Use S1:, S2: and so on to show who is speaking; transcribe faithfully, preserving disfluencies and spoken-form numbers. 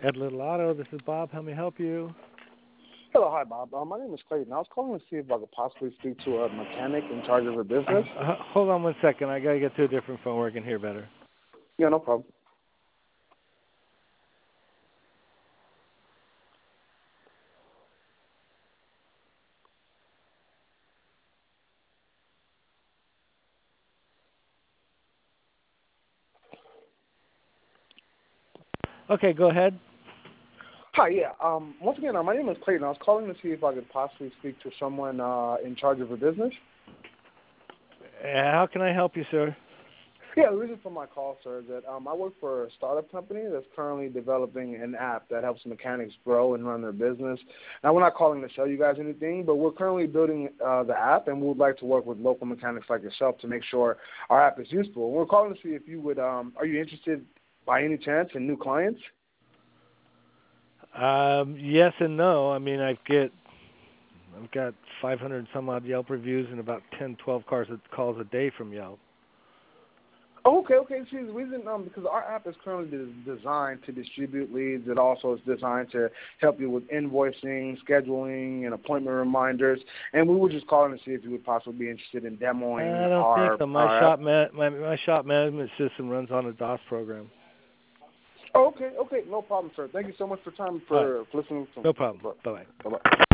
S1: Ed Little Auto, this is Bob. How may I help you?
S2: Hello, hi, Bob. Uh, my name is Clayton. I was calling to see if I could possibly speak to a mechanic in charge of a business.
S1: Uh, hold on one second. I got to get to a different phone where I can hear better.
S2: Yeah, no problem.
S1: Okay, go ahead.
S2: Hi, yeah. Um, once again, uh, my name is Clayton. I was calling to see if I could possibly speak to someone uh, in charge of a business.
S1: Uh, how can I help you, sir?
S2: Yeah, the reason for my call, sir, is that um, I work for a startup company that's currently developing an app that helps mechanics grow and run their business. Now, we're not calling to sell you guys anything, but we're currently building uh, the app, and we would like to work with local mechanics like yourself to make sure our app is useful. We're calling to see if you would, um, are you interested by any chance in new clients?
S1: Um, yes and no. I mean, I get, I've got five hundred some odd Yelp reviews and about ten, twelve cars calls a day from Yelp.
S2: Oh, okay, okay. See, the reason, um, because our app is currently de- designed to distribute leads. It also is designed to help you with invoicing, scheduling, and appointment reminders. And we were just calling to see if you would possibly be interested in demoing
S1: I don't think
S2: our,
S1: so. My
S2: our
S1: shop
S2: app.
S1: ma- my my shop management system runs on a DOS program.
S2: Oh, okay, okay. No problem, sir. Thank you so much for time
S1: All right,
S2: for listening. To,
S1: no problem. Bye bye.
S2: bye-bye.